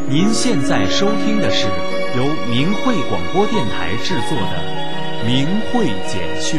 您现在收听的是由明慧广播电台制作的《明慧简讯》。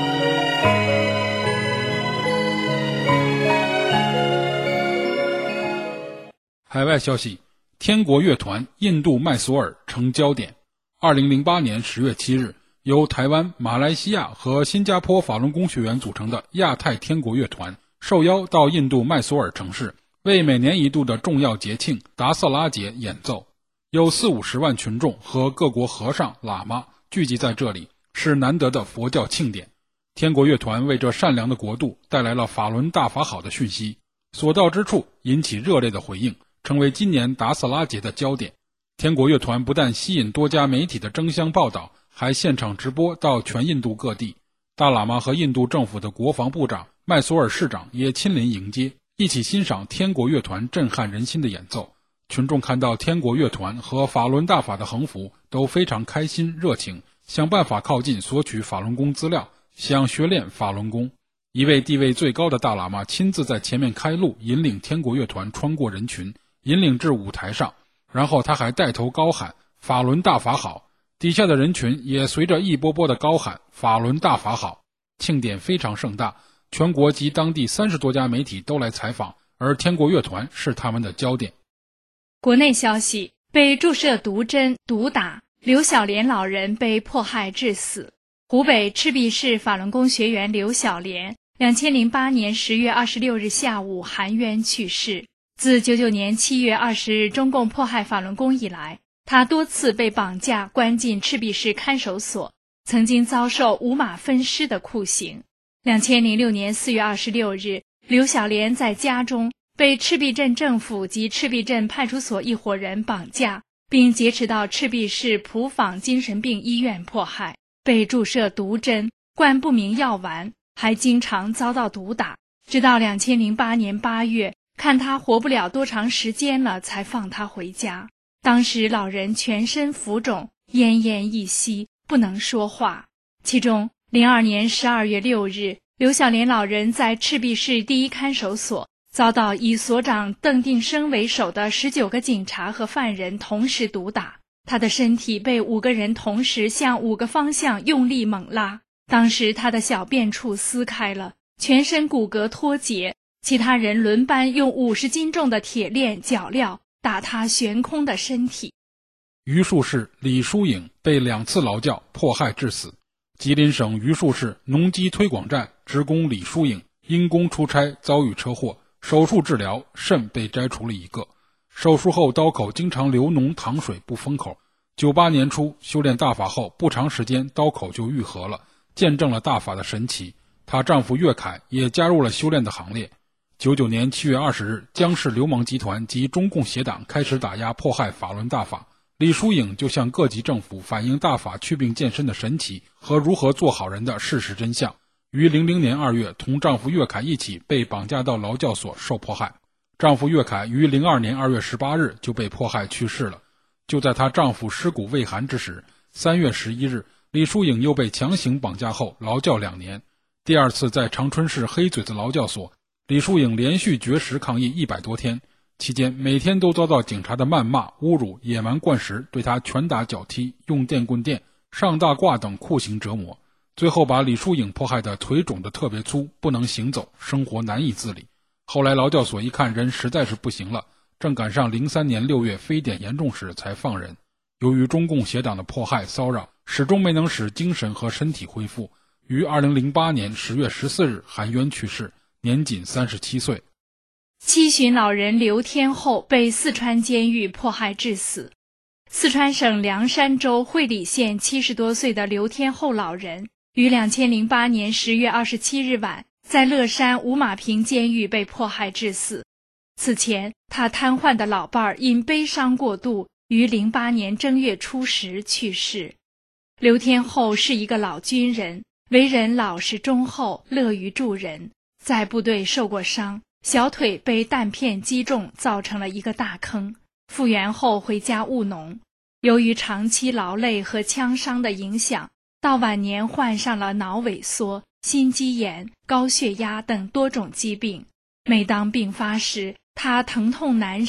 海外消息，天国乐团印度麦索尔成焦点。2008年10月7日，由台湾、马来西亚和新加坡法轮功学员组成的亚太天国乐团受邀到印度麦索尔城市，为每年一度的重要节庆达瑟拉节演奏。有40-50万群众和各国和尚、喇嘛聚集在这里，是难得的佛教庆典。天国乐团为这善良的国度带来了法轮大法好的讯息，所到之处引起热烈的回应，成为今年达瑟拉节的焦点。天国乐团不但吸引多家媒体的争相报道，还现场直播到全印度各地。大喇嘛和印度政府的国防部长、麦索尔市长也亲临迎接，一起欣赏天国乐团震撼人心的演奏。群众看到天国乐团和法轮大法的横幅，都非常开心热情，想办法靠近索取法轮功资料，想学练法轮功。一位地位最高的大喇嘛亲自在前面开路，引领天国乐团穿过人群，引领至舞台上，然后他还带头高喊法轮大法好，底下的人群也随着一波波的高喊法轮大法好。庆典非常盛大，全国及当地30多家媒体都来采访，而天国乐团是他们的焦点。 国内消息，被注射毒针毒打，刘小莲老人被迫害致死。湖北赤壁市法轮功学员刘小莲2008年10月26日下午含冤去世。自99年7月20日中共迫害法轮功以来，他多次被绑架关进赤壁市看守所，曾经遭受五马分尸的酷刑。2006年4月26日，刘小莲在家中被赤壁镇政府及赤壁镇派出所一伙人绑架，并劫持到赤壁市普坊精神病医院迫害，被注射毒针、灌不明药丸，还经常遭到毒打。直到2008年8月，看他活不了多长时间了，才放他回家。当时老人全身浮肿，奄奄一息，不能说话。其中02年12月6日，刘小莲老人在赤壁市第一看守所遭到以所长邓定生为首的19个警察和犯人同时毒打，他的身体被5个人同时向5个方向用力猛拉，当时他的小便处撕开了，全身骨骼脱节，其他人轮班用50斤重的铁链脚镣打他悬空的身体。 榆树市李淑颖被2次劳教迫害致死。吉林省榆树市农机推广站职工李淑颖因公出差遭遇车祸，手术治疗，肾被摘除了1个。手术后刀口经常流脓淌水不封口。98年初修炼大法后不长时间刀口就愈合了，见证了大法的神奇。她丈夫岳凯也加入了修炼的行列。99年7月20日，江氏流氓集团及中共邪党开始打压迫害法轮大法。李淑颖就向各级政府反映大法祛病健身的神奇和如何做好人的事实真相。于00年2月同丈夫岳凯一起被绑架到劳教所受迫害。丈夫岳凯于02年2月18日就被迫害去世了。就在她丈夫尸骨未寒之时，3月11日，李淑颖又被强行绑架后劳教2年。第2次在长春市黑嘴子劳教所，李淑颖连续绝食抗议100多天，期间每天都遭到警察的谩骂、侮辱、野蛮灌食，对她拳打脚踢、用电棍电、上大褂等酷刑折磨，最后把李淑颖迫害的腿肿得特别粗，不能行走，生活难以自理。后来劳教所一看人实在是不行了，正赶上03年6月非典严重时才放人。由于中共邪党的迫害骚扰，始终没能使精神和身体恢复，于2008年10月14日含冤去世，年仅37岁。 七旬老人刘天厚被四川监狱迫害致死。四川省凉山州会理县70多岁的刘天厚老人于2008年10月27日晚在乐山五马坪监狱被迫害致死。此前，他瘫痪的老伴儿因悲伤过度，于08年正月初10去世。刘天厚是一个老军人，为人老实忠厚，乐于助人。在部队受过伤，小腿被弹片击中，造成了一个大坑。复原后回家务农，由于长期劳累和枪伤的影响，到晚年患上了脑萎缩、心肌炎、高血压等多种疾病。每当病发时，他疼痛难忍，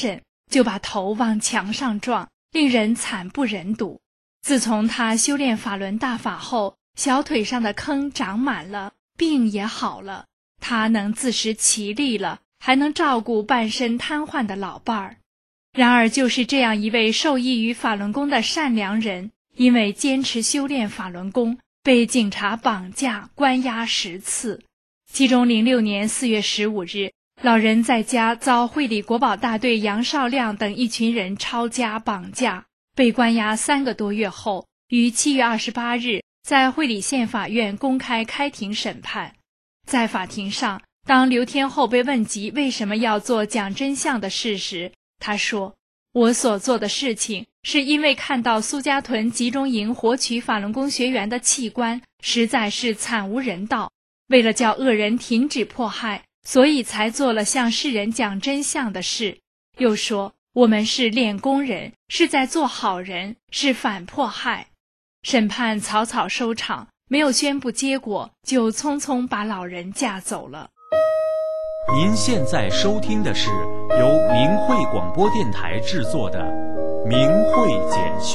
就把头往墙上撞，令人惨不忍睹。自从他修炼法轮大法后，小腿上的坑长满了，病也好了，他能自食其力了，还能照顾半身瘫痪的老伴儿。然而就是这样一位受益于法轮功的善良人，因为坚持修炼法轮功，被警察绑架关押10次。其中06年4月15日，老人在家遭会理国保大队杨少亮等一群人抄家绑架，被关押3个多月后，于7月28日在会理县法院公开开庭审判。在法庭上，当刘天厚被问及为什么要做讲真相的事时，他说：“我所做的事情是因为看到苏家屯集中营活取法轮功学员的器官实在是惨无人道，为了叫恶人停止迫害，所以才做了向世人讲真相的事。”又说：“我们是练功人，是在做好人，是反迫害。”审判草草收场，没有宣布结果，就匆匆把老人架走了。 您现在收听的是由明慧广播电台制作的《明慧简讯》。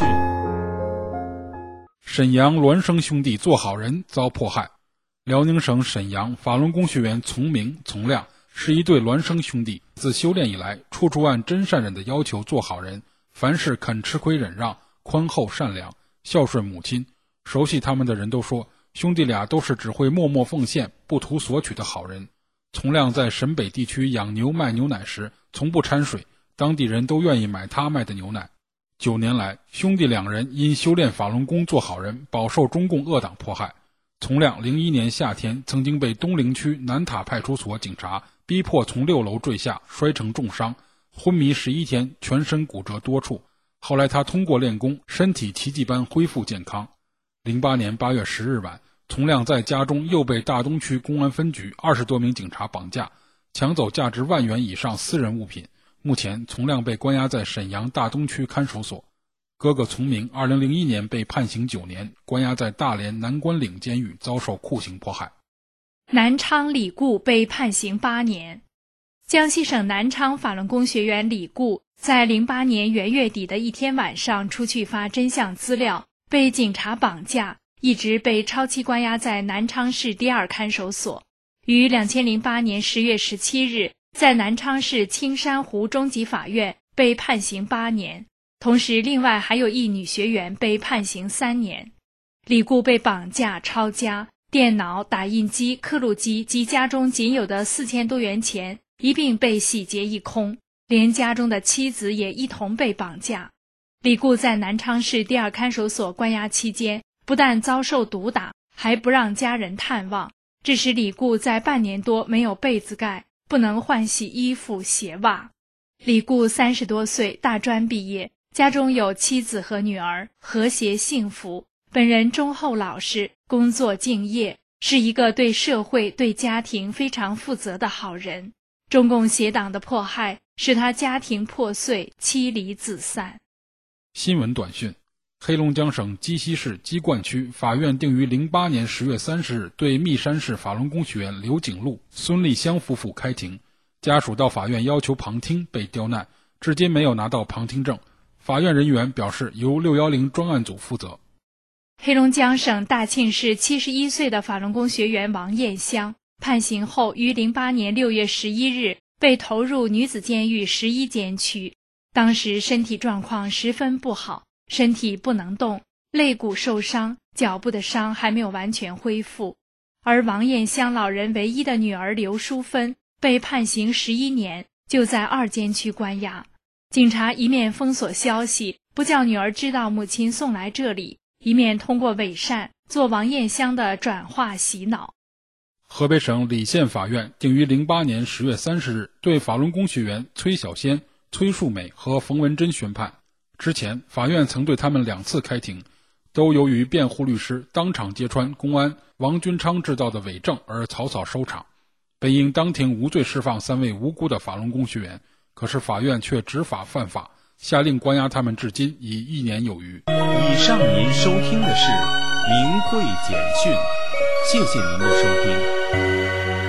沈阳栾生兄弟做好人遭迫害。辽宁省沈阳法轮功学员从明、从亮是一对孪生兄弟，自修炼以来，处处按真善忍的要求做好人，凡事肯吃亏忍让，宽厚善良，孝顺母亲。熟悉他们的人都说，兄弟俩都是只会默默奉献，不图索取的好人。从亮在沈北地区养牛卖牛奶时，从不掺水，当地人都愿意买他卖的牛奶。9年来，兄弟2人因修炼法轮功做好人，饱受中共恶党迫害。从亮01年夏天曾经被东陵区南塔派出所警察逼迫从6楼坠下，摔成重伤，昏迷11天，全身骨折多处。后来他通过练功，身体奇迹般恢复健康。08年8月10日晚，从亮在家中又被大东区公安分局20多名警察绑架，抢走价值10000元以上私人物品。目前从亮被关押在沈阳大东区看守所。哥哥从明2001年被判刑9年，关押在大连南关岭监狱，遭受酷刑迫害。 南昌李固被判刑8年。江西省南昌法轮功学员李固在08年元月底的一天晚上出去发真相资料，被警察绑架，一直被超期关押在南昌市第2看守所。于2008年10月17日在南昌市青山湖中级法院被判刑8年，同时另外还有一女学员被判刑3年。李固被绑架、抄家，电脑、打印机、刻录机及家中仅有的4000多元钱一并被洗劫一空，连家中的妻子也一同被绑架。李固在南昌市第2看守所关押期间，不但遭受毒打，还不让家人探望，致使李固在半年多没有被子盖，不能换洗衣服鞋袜。李固30多岁，大专毕业，家中有妻子和女儿，和谐幸福。本人忠厚老实，工作敬业，是一个对社会对家庭非常负责的好人。中共邪党的迫害使他家庭破碎，妻离子散。 新闻短讯：黑龙江省鸡西市鸡冠区法院定于08年10月30日对密山市法轮功学员刘景禄、孙立香夫妇开庭，家属到法院要求旁听，被刁难，至今没有拿到旁听证。法院人员表示由610专案组负责。 黑龙江省大庆市71岁的法轮功学员王艳香判刑后，于08年6月11日被投入女子监狱11监区。当时身体状况十分不好，身体不能动，肋骨受伤，脚部的伤还没有完全恢复。而王艳香老人唯一的女儿刘淑芬被判刑11年，就在2监区关押。警察一面封锁消息，不叫女儿知道母亲送来这里，一面通过伪善做王艳香的转化洗脑。 河北省澧县法院定于08年10月30日对法轮功学员崔小仙、崔树美和冯文珍宣判。之前法院曾对他们2次开庭，都由于辩护律师当场揭穿公安王军昌制造的伪证而草草收场。本应当庭无罪释放3位无辜的法轮功学员，可是法院却执法犯法，下令关押他们至今已1年有余。 以上您收听的是明慧简讯，谢谢您的收听。